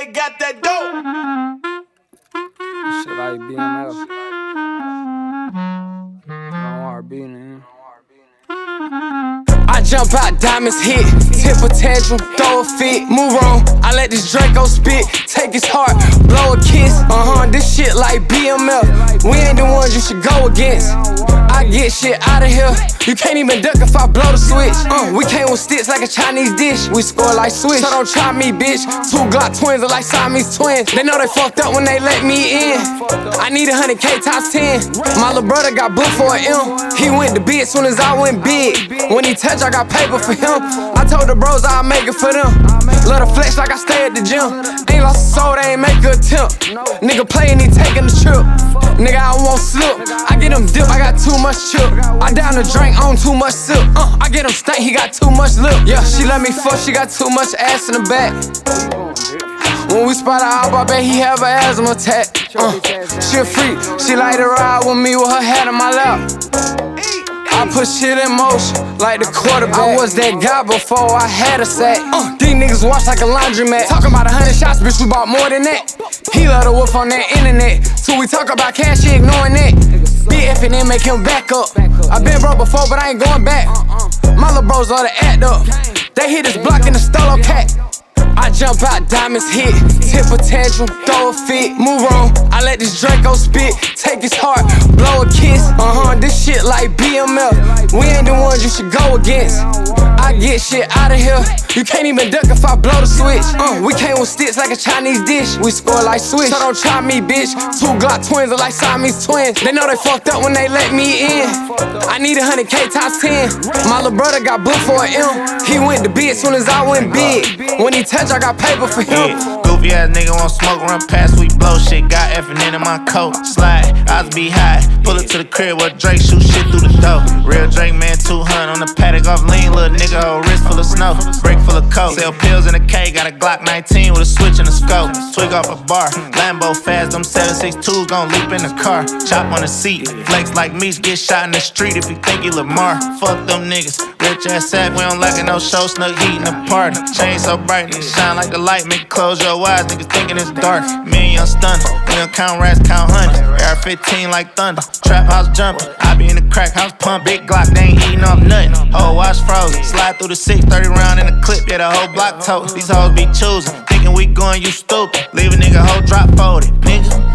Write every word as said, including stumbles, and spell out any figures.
they got that dope. Shit like B M F. No R B, man. I jump out, diamonds hit, tip a tantrum, throw a fit, move on. I let this Draco spit, take his heart, blow a kiss. Uh huh, this shit like B M F. We ain't the ones you should go against. I get shit out of here. You can't even duck if I blow the switch. Uh, we came with sticks like a Chinese dish. We score like switch. So don't try me, bitch. Two Glock twins are like Siamese twins. They know they fucked up when they let me in. I need a hundred K times ten. My little brother got booked for an M. He went to B as soon as I went big. When he touched, I got paper for him. I told the bros I'll make it for them. Let her flex like I stay at the gym. Ain't lost a soul, they ain't make an attempt. Nigga playin', he taking the trip. Nigga, I won't slip. I get him dip, I got too much chip. I down the drink on too much sip. Uh, I get him stank, he got too much lip. Yeah, she let me fuck, she got too much ass in the back. When we spot her out, I bet he have an asthma attack. Uh, she a freak, she like to ride with me with her head in my lap. I put shit in motion, like the quarterback. I was that guy before I had a sack. Uh, these niggas wash like a laundromat. Talking about a hundred shots, bitch, we bought more than that. He let her whoop on that internet. So we talk about cash, she ignoring that. B F and then make him back up. I been broke before, but I ain't going back. My little bros love to act up. They hit this block in the Stolo cat. I jump out, diamonds hit, tip a tantrum, throw a fit, move on. I let this Draco spit, take his heart, blow a kiss. Uh huh, this shit like B M F. We ain't the ones you should go against. I get shit out of here. You can't even duck if I blow the switch. Uh, we came with sticks like a Chinese dish. We score like switch. So don't try me, bitch. Two Glock twins are like Siamese twins. They know they fucked up when they let me in. I need a hundred K times ten. My little brother got booked for an M. He went to B as soon as I went big. When he touched, I got paper for him. Yeah. Goofy ass nigga won't smoke, run past, we blow shit. Got effing in my coat, slide, eyes be high. Pull it to the crib where Drake shoot shit through the door. Real Drake man, two hundred on the paddock off lean, little nigga, whole wrist full of snow, brick full of coke. Sell pills in a K, got a Glock nineteen with a switch and a scope. Twig off a bar, Lambo fast, them seven six twos gon' leap in the car. Chop on the seat, flex like Meech, get shot in the street if you think you Lamar. Fuck them niggas, rich ass sack, we don't like it, no show, snug heat in the party. Chain so bright, niggas shine like the light, make you close your eyes, niggas thinking it's dark. Me and young stunner, we don't count rats, count hundreds. A R fifteen like thunder, trap house jumping. I be in the crack house pump, big Glock, they ain't eating off nothing. Whole watch frozen, slide through the six thirty round in the clip, yeah, the whole block tote. These hoes be choosing, thinking we going, you stupid. Leave a nigga whole drop folded, nigga.